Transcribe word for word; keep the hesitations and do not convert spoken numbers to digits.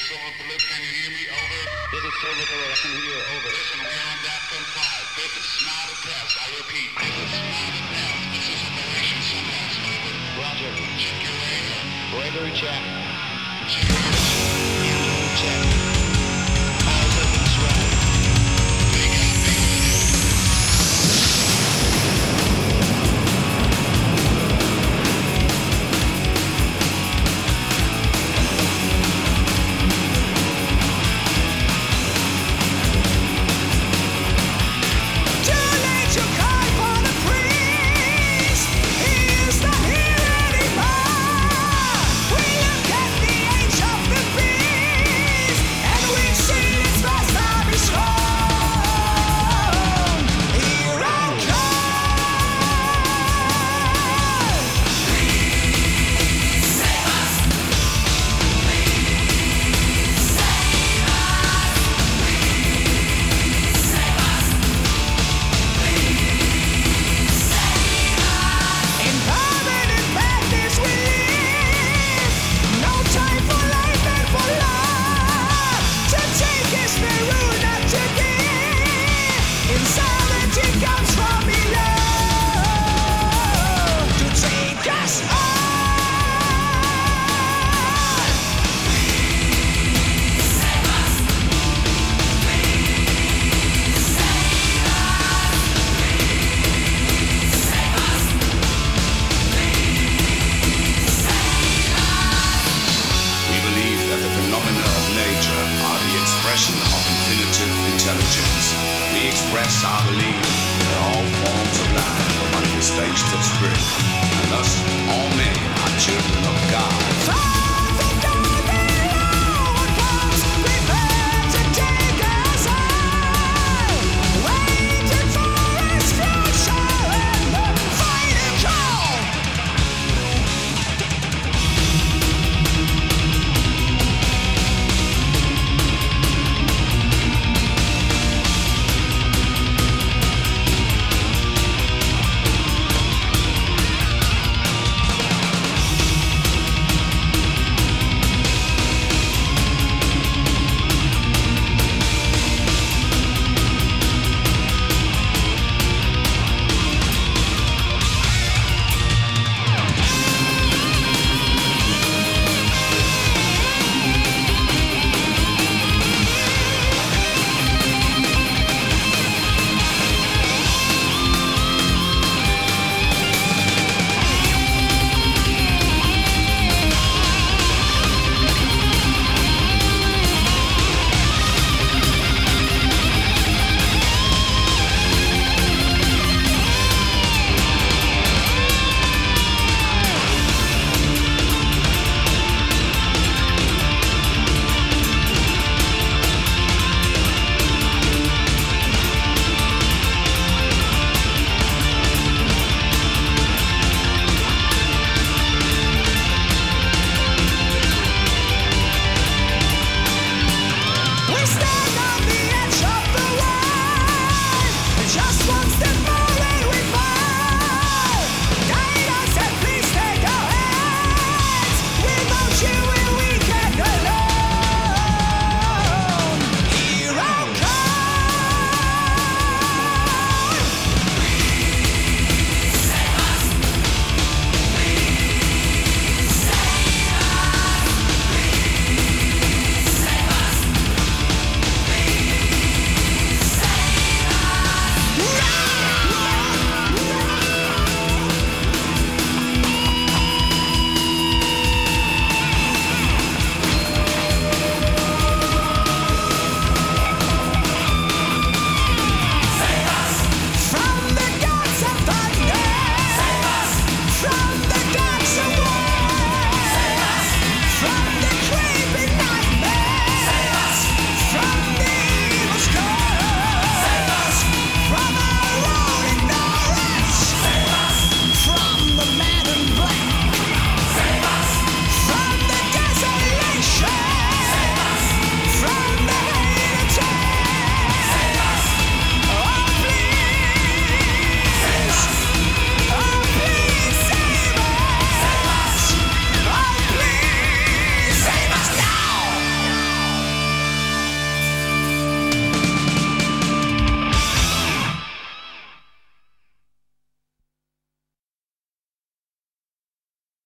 Silver Bullet, can you hear me? Over. This is Silver Bullet, I can hear you. Over. Listen, we're on DEFCON five. This is not a test. I repeat, this is not a test. This is Operation Sunrise. Over. Roger. Check your radar. Radar check. Check your Radar check. All systems ready. Big out, big out. We express our belief that all forms of life are manifestations of spirit.